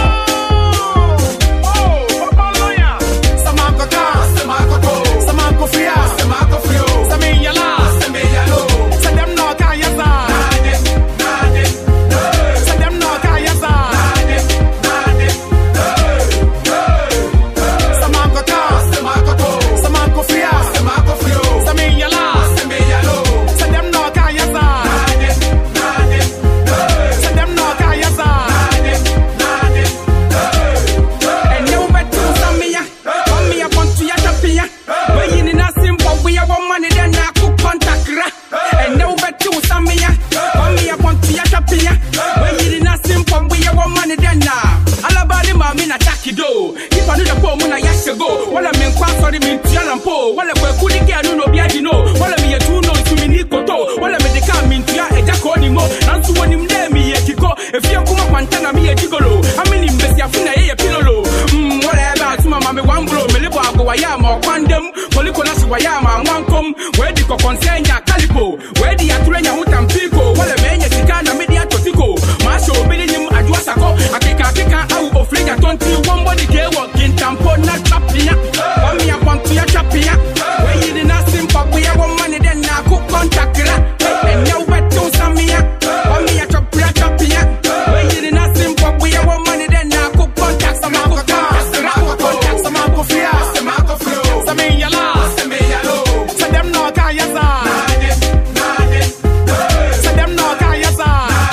Oh, Papa Lawyer. Samako ka, samako ko, samako fia, samako fio, samiyala, samiyalo. Say them no kaya za. Nade, nade, nade. Say them no kaya za. Nade, nade, nade. Samako ka, samako ko, samako fia, samako fio, samiyala, samiyalo. Say them no kaya za. Nade, nade, nade. Say them no kaya za. Nade, nade, nade. And you better tell me, come me up onto your tapia. When you in a simple way, I want money, then I could contact her. And you better tell me, come me up onto your tapia. When you in a simple way, I want money, then I. Alabali mami na takido. If I do the poor muna years ago, while I'm in class or in Tialampo, while I work with the girl, no biagino, while I'm here two no to me Nikoto, while I'm in the car, Mintia, and Jaconimo, and to one him there, me a Kiko. If you come up and tell me a Gigolo, I mean, in Bessiafina, a pillow. Hmm, whatever, to my mammy, one blow, Melibo, Guayama, Quandem, Policolas, Guayama, one come, where the concern ya Calipo, where the Atrena Hutam Pico, while a man, Yasicana, Media Totico, Marshal, Billiam, Aduasaco, Akika, out of Fliga, twenty, one body care walking, tampon, not tapia. One me up onto your tapia. Where you did not simple, we have one money, then I could contact her. And now we're two Samia. One me a tapia, tapia. Where you did not simple, we have one money, then I could contact some of the cars. Contact some of the fear, some of the flow. Some in your last, some in your low. So them no Kayaza. So them no Kayaza.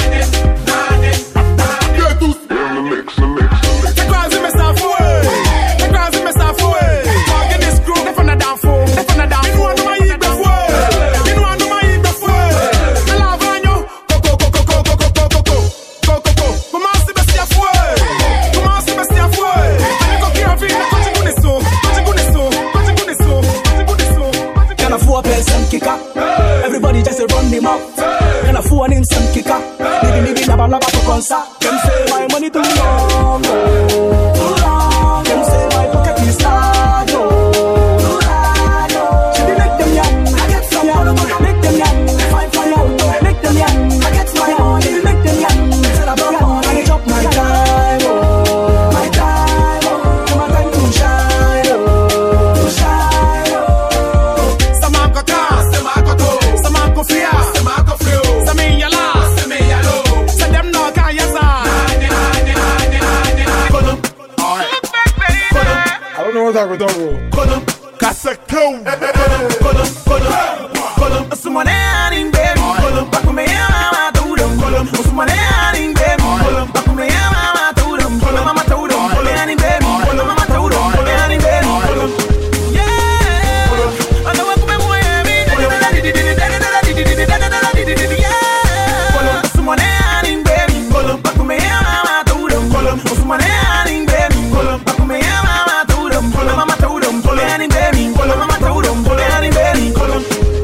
Everybody just run him up. And I phone him some kicker. Maybe maybe never never to concert. Them say my money too long, oh. Too long. Them say my pocket is large, oh. Too large, oh. Should we make them young? I get some money. Make them young. Find fire out. Make them young. I get my money. Make them young. Tell a brother I get up my time, oh. My time, oh. My time to shine, oh. To shine, oh. Some have got cars, some have got toes, some have got fear, some have got flu, some in your last, some in your low. So them no Kayaza. Vamos a contar. Colum, Casacão. Colum, colum, colum. Sumanearing baby, colum, pakumea tudum, colum, sumanearing baby, colum, pakumea tudum, colum, mama tudum, colum, baby, colum, mama tudum, colum, baby, colum. Yeah, I know what me mueve. Yeah, colum, sumanearing baby, colum, pakumea tudum, colum, sumanearing baby, colum, pakumea tudum, colum, mama tudum, colum, baby, colum, mama tudum, colum, baby, colum.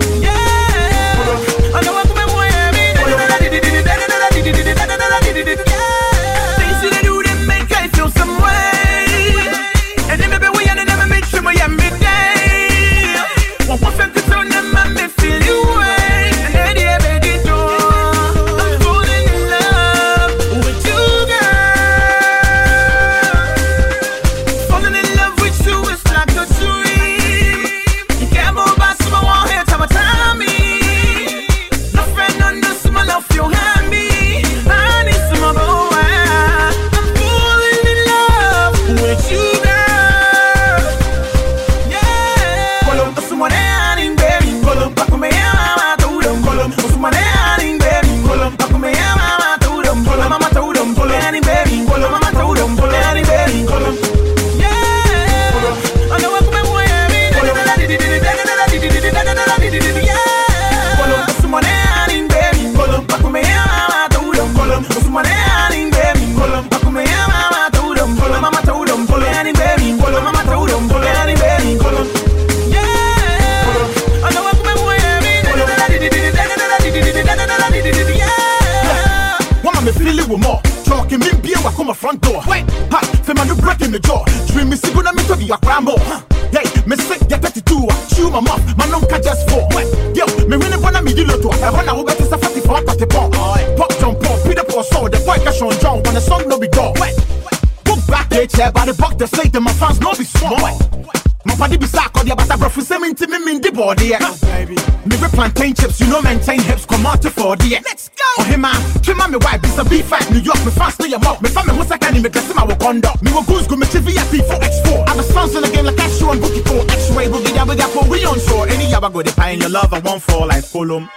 Me with plantain chips, you know maintain hips, come out to four D. Let's go! Oh, hey man, trim on me wife, it's a B five New York, me fast me your mouth. Me family who's I can me dress in my conduct. Me will goose go me V I P for X four. I'm a sons in the game like X-Show and Bookie four. X-Ray, Boogie, yeah, we got for we on shore. Any yabba go, they pine your love, I won't fall like Colum.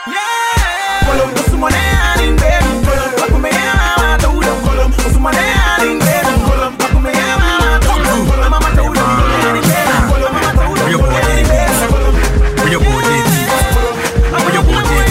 Yeah! Colum, what's the money in baby? Colum, what me out, do them, Colum, what's the money in baby? Colum, what me out, do them, Colum, mama do them, Colum, Colum, mama do them, Colum, Where your boy did Where your boy did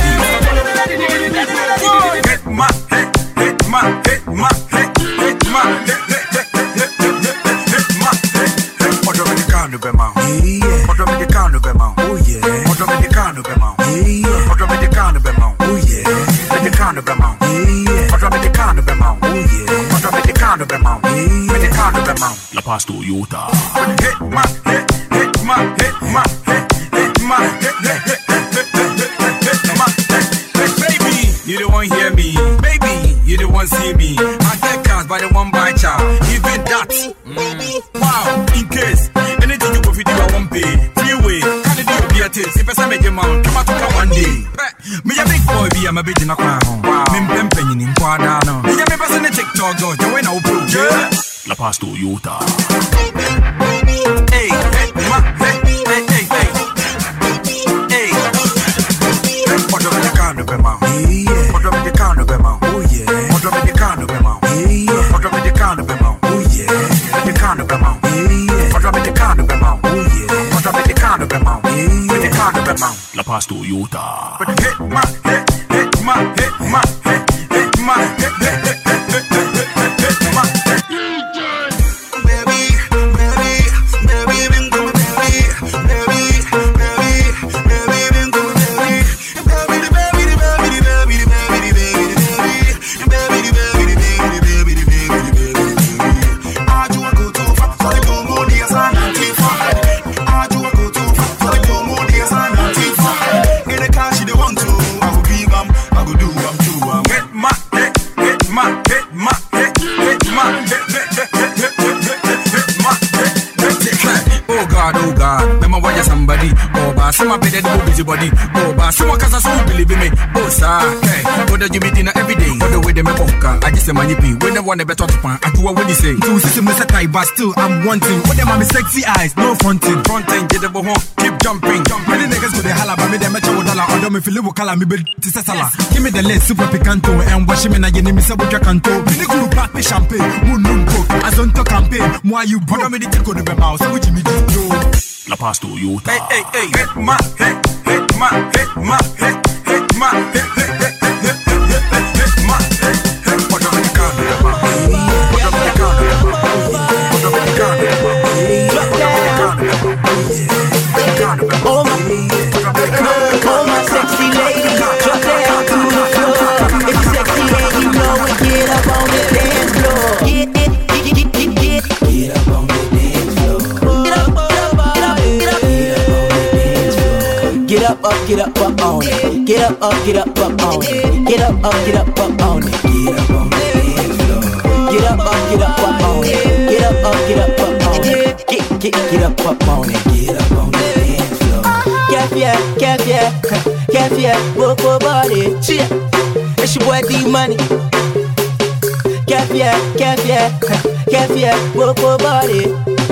Hit my, hit, hit my, hit my, hit, hit my, hit, hit, hit, hit, hit, hit my, hit, hit. What do you count of them out? Yeah. What do you count of them out? Oh yeah. What do you count of them out? Yeah. What do you count of them out? Oh yeah. Let the count of them out. Yeah. What do you count of them out? Oh yeah. What do you count of them out? Yeah. Let the count of them out. La Paz Toyota. Hit my, hit, hit my, hit my, hit, hit my, hit, hit, hit, hit, hit, hit my, hit, hit. Baby, you don't want hear me. Baby, you don't want see me. I get cars by the one by child. Even that. Mm. Wow. In case anything you go for, I won't pay. Freeway, can you do your beer taste? If I make your mouth, come out to come one day. Me a big boy, be a my bitch in a crown. Me me penny in Quadano. Me a me person in TikTok, go. You ain't no proof. Yeah. La Paz Toyota. Hey, hey, ma, hey, hey, hey, hey. Hey. What do you count of them out? Yeah. What do you count of them out? Oh yeah. What do you count of them out? Yeah. What do you count of them out? Oh yeah. The count of them out. Yeah. What do you count of them out? Oh yeah. What do you count of them out? Yeah. The count of them out. La Paz Toyota. But hit my, hit, hit my, hit my, hit, hit my, hit, hit, hit, hit, hit, hit, hit my, hit. Baby, baby, baby, baby, baby, baby, baby, baby, baby, baby, baby, baby, baby. a somebody. Oh, but some of it is busy body. Oh, but some of us are believe in me. Oh, sir, hey, what do you meet dinner every day? What the way they make Oka? I just say money pay. When they want a better pan, I do what you say. Two system is a type, but still I'm wanting. What them are my sexy eyes, no fronting. Fronting, get up home, keep jumping. Many niggas go the holla, but me them match with dollar. Or me feel you color me build this a sala. Give me the list, super picanto, and wash him in a enemy sabuka canto. Niku black champagne, moon moon coke. As on to campaign, why you bother me the tick on the mouse, which me do. La Pasto you. Hey, hey, hey, hey, ma, hey, hey, ma, hey, ma, hey, hey, ma, hey, hey, hey, hey, hey, hey, ma, hey, hey, what up in the car? What up in the car? What up in the car? Oh my, oh my sexy lady, drop down to the floor. If you're sexy and you know it, get up on the dance floor. Get it, get, get, get, get, get up on the dance floor. Get up, get up, get up, get up, get up, up on it. Get up, up, get up, up on it. Get up, up, get up, up on it. Get up on the dance floor. Get up, up, get up, up on it. Get up, up, get up, up on it. Get, get, get up, up on it. Get up on the dance floor. Café, café, café, bobo body. Shit, it's your boy D Money. Café, café, café, bobo body.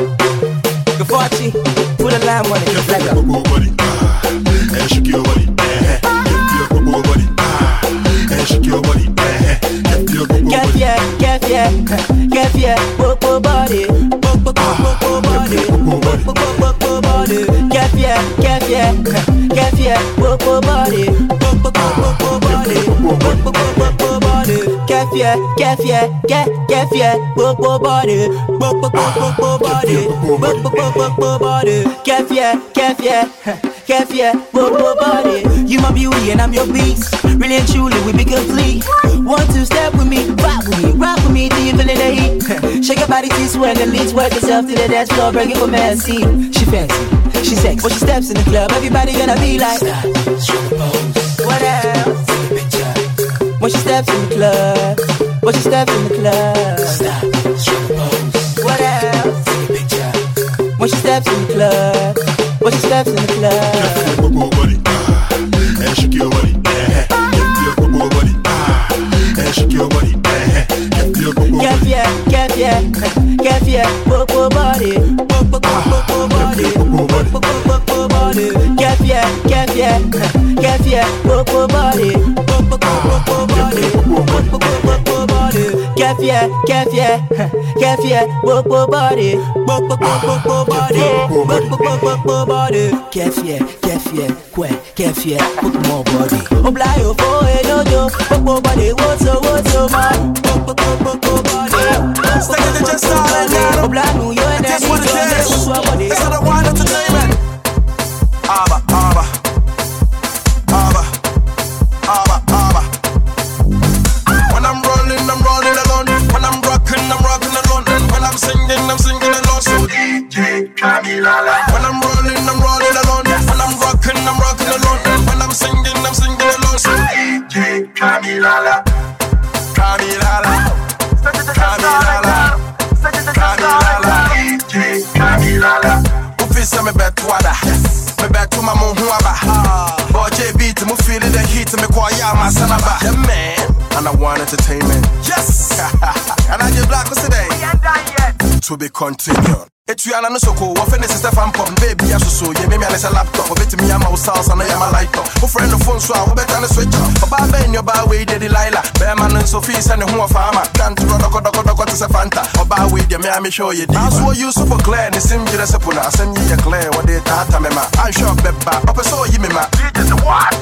Gafachi, put a lime on it. Like a bobo body. And shake your body, eh? Get your bobo body, ah, and shake your body, eh? Get your bobo body, café, café, café, bobo body, bobo bobo body, bobo bobo body, café, café, café, bobo body, bobo bobo body, bobo bobo body, café, café, café, bobo body, bobo bobo body, bobo bobo body, café, café. Café, bobo body. You my beauty and I'm your beast. Really and truly, we be complete. One, two, step with me, rock with me, rock with me till you feeling the heat. Shake your body till you sweat, the leads work yourself to the dance floor, break it for Messi. She fancy, she sexy. When she steps in the club, everybody gonna be like, stop, show the pose. What else? Take a picture. When she steps in the club, when she steps in the club, stop, show the pose. What else? Take a picture. When she steps in the club. When she steps in the club. Get your bobo body, ah, and shake your body, eh? Get your bobo body, ah, and shake your body, eh? Get your bobo body. Café, café, café, bobo body, bobo bobo body, bobo bobo body. Café, café, café, bobo body, bobo bobo body, bobo bobo body. Café, café, café, bobo body, bobo bobo body, bobo bobo body. Café, café, quoi, café, bobo body. Oblayo for a dojo, bobo body, what's so what's so man, bobo bobo body. Stick it to just started now. Oblanu, you and that's what it is. It's not a wild entertainment. Abba, Abba, Abba, Abba, Abba. When I'm rolling, I'm rolling alone. When I'm rocking, I'm rocking alone. And when I'm singing, I'm singing alone. So D J Kamilala. When I'm rolling, I'm rolling alone. When I'm rocking, I'm rocking alone. And when I'm singing, I'm singing alone. So D J Kamilala, Kamilala, Kamilala, Kamilala, D J Kamilala. Ufisa me betwada, me betu ma muhuaba. Boje beat, mu feel the heat, me kwa ya ma sanaba. Yeah man, and I want entertainment. Yes, and I just black today. We ain't done yet. To be continued. It's you and so cool. What is the fan pop baby? I so you me and a laptop. Bit me a mouse house and I am a light up. Who friend the phone so I will bet on the switch up. But Ben your bar way, Delilah. Bearman and Sophie and who a farmer. Can't do a dog dog dog to Fanta. Or bar with your me show you. I saw you super clear. The same year as a puna. Send you a clear what they tata mema. I shop Beba. Up a so you me ma. It is a what?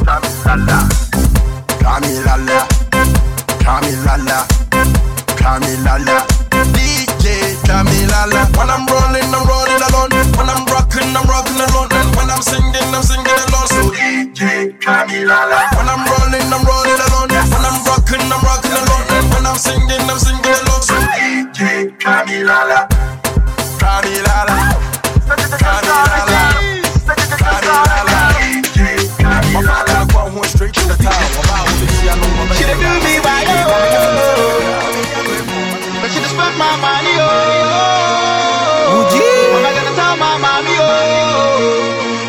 Kamilala. Kamilala. Kamilala. D J Kamilala. When I'm rolling, I'm rolling alone. When I'm rocking, I'm rocking alone. And when I'm singing, I'm singing alone. So D J Kamilala. When I'm rolling, I'm rolling alone. When I'm rocking, I'm rocking alone. And when I'm singing, I'm singing alone. So D J Kamilala, Kamilala, Kamilala, Kamilala, D J Kamilala. I'm going straight to the top. She done do me right, but she just spent my money, oh. I'm not gonna tell my mommy, oh.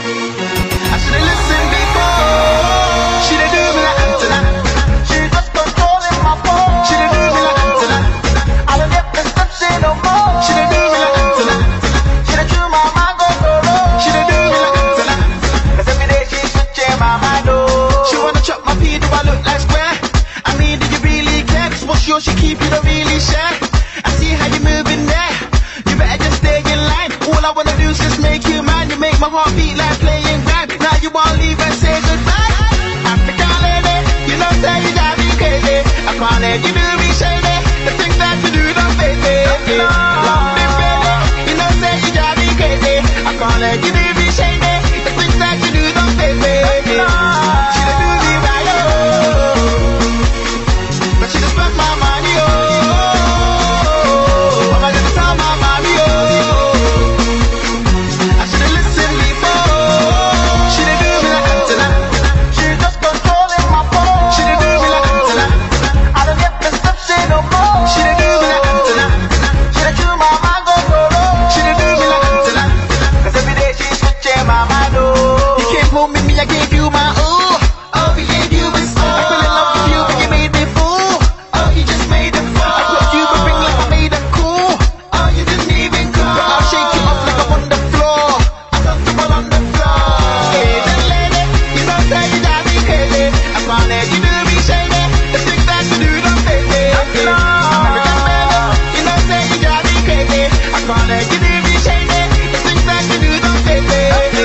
All I wanna do is just make you mine. You make my heart beat like playing grand. Now you wanna leave and say goodbye. African lady, you know say you drive me crazy. I can't let you do me shady. The things that you do don't face me. Love me baby, you know say you drive me crazy. I can't let you do me shady. The things that you do don't face me. She don't do me right, oh. But she just spent my money, oh. I'm gonna tell my mommy, oh. I should've listened before. She didn't do me like antenna. She just controlling my phone. She didn't do me like antenna. I don't get perception no more. She didn't do me like antenna. She done chew my mind go solo. She didn't do me like antenna. Cause every day she switching my mind, oh. You can't hold me, me, I gave you my ooh. Oh, we gave you my soul. I fell in love with you, but you made me fool. Oh, you just made them fall. I put you but ring like I made them cool. Oh, you didn't even call. But I'll shake you up like I'm on the floor. I'm comfortable on the floor. Hey, that lady, you don't say you drive me crazy. I can't let you do me shady. The things that you do don't face me. American baby, you don't say you drive me crazy. I can't let you do me shady. The things that you do don't face me.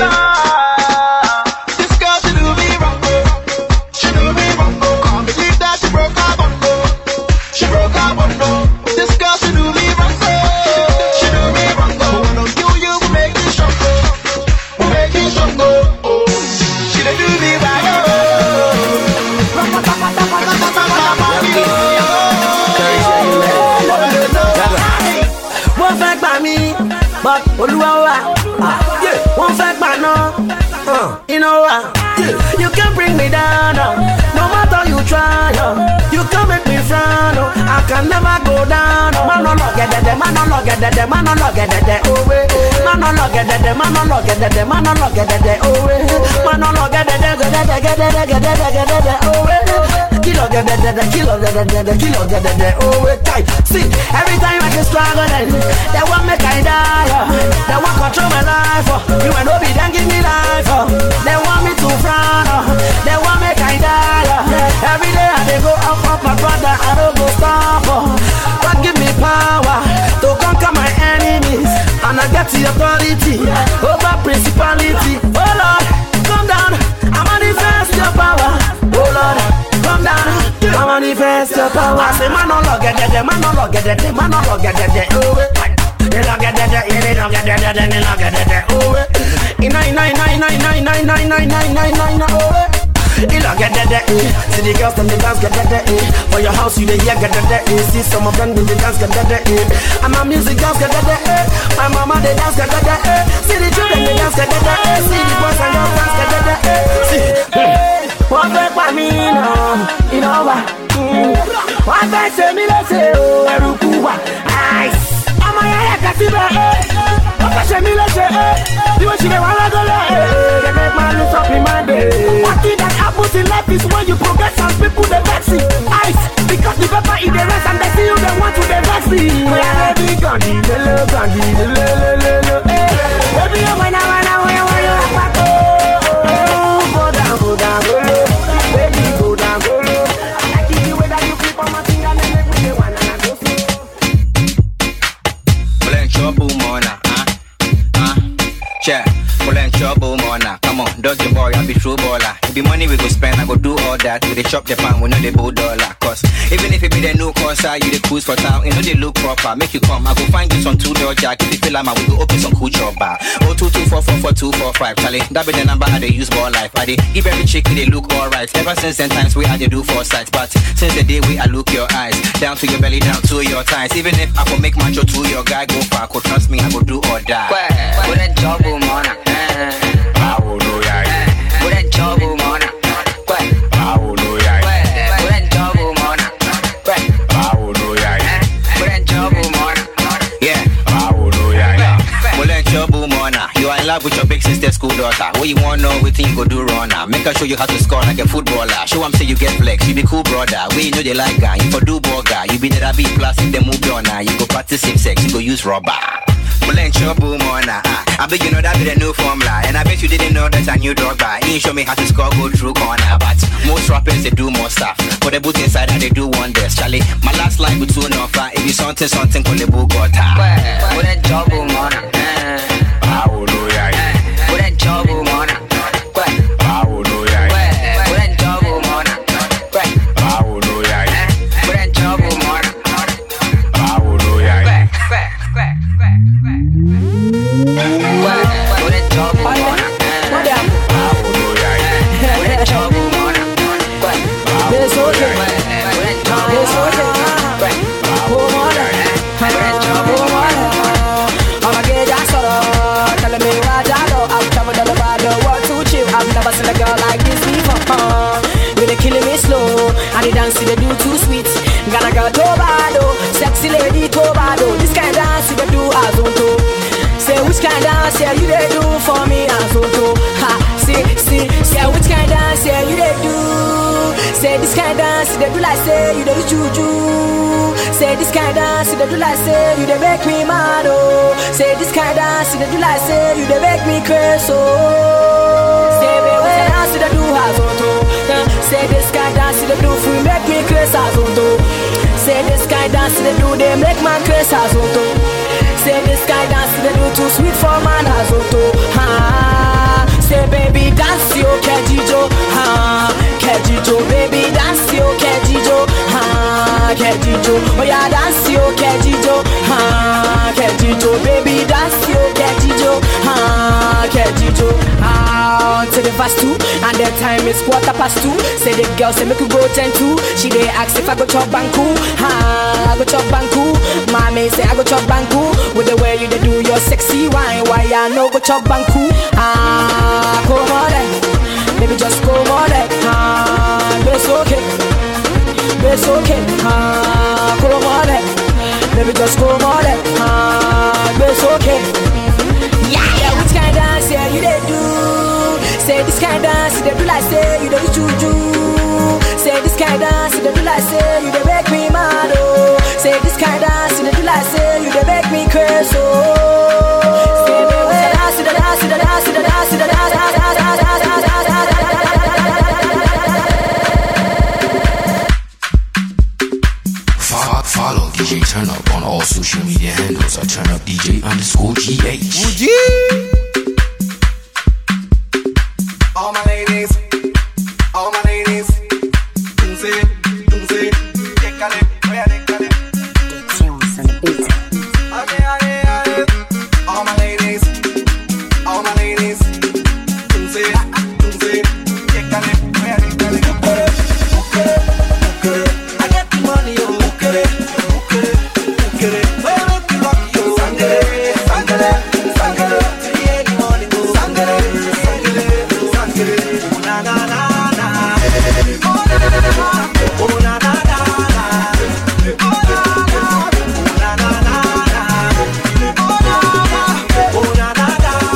This girl, she do me wrong, oh. She do me wrong, oh. Can't believe that she broke her bundle. She broke her bundle. This girl, she do me wrong, oh. She do me wrong, oh. When I kill you, we make you strong, oh. We make you strong, oh. She done do me right, oh. Wọ́n fẹ́ gbà mí, but Olúwa wà. Wọ́n fẹ́ gbà náà, iná wà. You can't bring me down, oh. No matter you try, oh. You can't make me frown, oh. I can never go down, oh. Man on log it, man on log it, man on log it, oh way. Man on log it, man on log it, man on log it, oh way. Man on log it, oh way. Kilo get the the kilo get the the kilo get the the oh way tight. See, every time I get struggle, then they want me kind die. They want control my life. You and Obi then give me life. They want me to frown. They want me kind die. Every day I they go up up my brother. I don't go stop. God give me power to conquer my enemies, and I get the authority over principality. Oh Lord, come down. I manifest your power. Oh Lord, come down. I manifest your power. I say man on log it, man on log it, man on log it, oh way. They log it, they log it, they log it, oh way. Ina ina ina ina ina ina ina ina ina ina ina ina oh way. They log it, see the girls and the dance get that. For your house you dey hear get that. See some of them do the dance get that. And my music dance get that. My mama they dance get that. See the children they dance get that. See the boys and girls dance get that. See. Wọ́n fẹ́ pa mí náà, iná wà. Wọ́n fẹ́ ṣe mí léṣe o, ẹrùkú wà. Ọmọ yẹn yẹ kẹ́sí bẹ́ẹ̀. Wọ́n fẹ́ ṣe mí léṣe. Bí wọ́n ṣe lè wá lọ́gọ́lẹ̀. They make man lose up in my day. One thing that happens in life is when you progress and people they vex it. Ice, because the paper in the rest and they see you they want to they vex it. We are ready, Gandhi, lele, Gandhi, lele, lele, lele. Baby, you wanna, wanna, wanna, wanna, wanna, go down, go down, go down. Check, pull and trouble, mona. Come on, dodgy boy, I be true baller. It be money we go spend, I go do all that. We dey shop the pan, we know the bull dollar. Cause even if it be the new Corsa, you the cruise for town, you know they look proper. Make you come, I go find you some two door jack. If you feel like man, we go open some cool job bar. Oh two two four four four two four five. Charlie, that be the number I dey use more life. I dey give every chick they look alright. Ever since then times we had to do four sides, but since the day we I look your eyes down to your belly, down to your thighs. Even if I go make macho to your guy go far, could trust me, I go do or die. Put a job, mona. I will know ya. Put a job, mona. I will know ya. Put a job, mona. I will know ya. Put a job, mona. Yeah, I will know ya. Well, let your boom on. You are in love with your big sister, school daughter. What you want to know, what you go do wrong now? Make her show you how to score like a footballer. Show them say you get flex, you be cool brother. We know they like guy, you for do burger. You be the B plus if they move on now. You go practice same sex, you go use rubber. Well, ain't your boom on. I bet you know that be the new formula. And I bet you didn't know that's a new dog bar. You ain't show me how to score, go through corner. But most rappers, they do more stuff. For the boot inside, they do wonders. Charlie, my last line with two no fly. If you something, something, call the book got. What a job, man. which kind of dance yeah you they do for me and so to ha see see say which kind of dance yeah you they do. Say this kind of dance they do like say you they do juju. Say this kind of dance they do like say you they make me mad oh. Say this kind of dance they do like say you they make me crazy oh. Say baby what dance they do has auto. Say this kind of dance they do for make me crazy as auto. Say this kind of dance they do they make man crazy as auto. Say this kind of dance they do too sweet for man as auto. Ha. Say baby dance yo kejijo ha kejijo baby dance yo kejijo ha kejijo oh yeah dance yo kejijo ha kejijo baby dance yo kejijo ha kejijo ah to the verse two and the time is quarter past two. Say the girl say make you go ten two. She dey ask if I go chop banku ha I go chop banku. Mommy say I go chop banku with the way you dey do your sexy wine. Why I no go chop banku ah come on then, baby just come on then ah it's okay, it's okay ah come on then, baby just come on then ah it's okay. Yeah, yeah, which kind of dance yeah you they do? Say this kind of dance they do like say you they do juju. Say this kind of dance they do like say you they make me mad oh. Say this kind of dance they do like say you they make me crazy oh. Say me what dance the dance the dance the dance the dance dance dance dance dance dance Follow D J Turn Up on all social media handles at Turn Up D J underscore G H. Would you? All my ladies, all my ladies, Tunze, Tunze, décalé, voy décalé. The tunes on the beat. Ale, ale, ale. All my ladies, all my ladies, Tunze, Tunze, décalé, voy décalé. Ukere, ukere, ukere. I get the money, oh, ukere, ukere, ukere. Where make me rock you? Sangere, sangere, sangere. Till the early morning, oh, sangere, sangere. Oh na na na na, oh na na na, oh na na na na, oh na na, oh na na na na, oh na na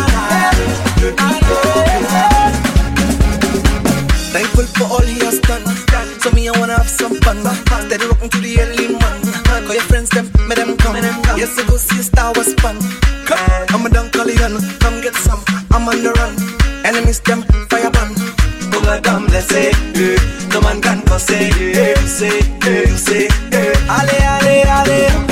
na na. Thankful for all he has done, so me I wanna have some fun. Steady rocking to the early man. Call your friends them, make them come. Yes I go see a Star Wars fun. I'm a Dunkalian, come get some. I'm on the run. Enemies them fire ban. Pull them let's say, no man can cause say, say, say, say. Ale ale ale.